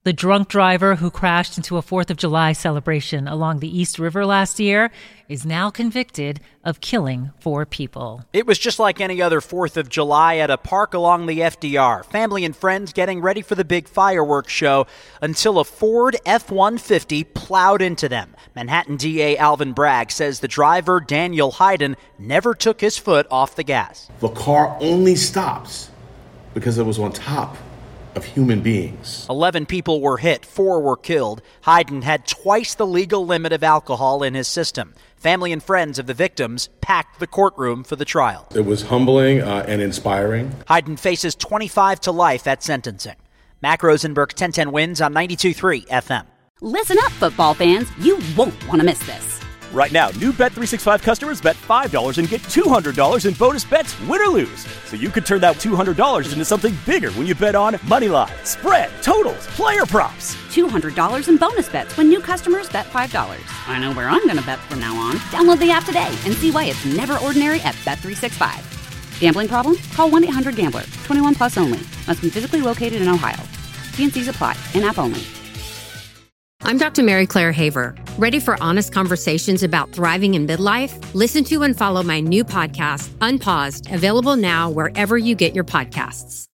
The drunk driver who crashed into a 4th of July celebration along the East River last year is now convicted of killing 4 people. It was just like any other 4th of July at a park along the FDR. Family and friends getting ready for the big fireworks show until a Ford F-150 plowed into them. Manhattan DA Alvin Bragg says the driver, Daniel Hayden, never took his foot off the gas. The car only stops because it was on top of human beings. 11 people were hit, 4 were killed. Hayden had twice the legal limit of alcohol in his system. Family and friends of the victims packed the courtroom for the trial. It was humbling and inspiring. Hayden faces 25 to life at sentencing. Mac Rosenberg, 1010 wins on 92.3 FM. Listen up, football fans. You won't want to miss this. Right now, new Bet365 customers bet $5 and get $200 in bonus bets, win or lose. So you could turn that $200 into something bigger when you bet on moneyline, spread, totals, player props. $200 in bonus bets when new customers bet $5. I know where I'm going to bet from now on. Download the app today and see why it's never ordinary at Bet365. Gambling problem? Call 1-800-GAMBLER. 21 plus only. Must be physically located in Ohio. T&Cs apply. In-app only. I'm Dr. Mary Claire Haver. Ready for honest conversations about thriving in midlife? Listen to and follow my new podcast, Unpaused, available now wherever you get your podcasts.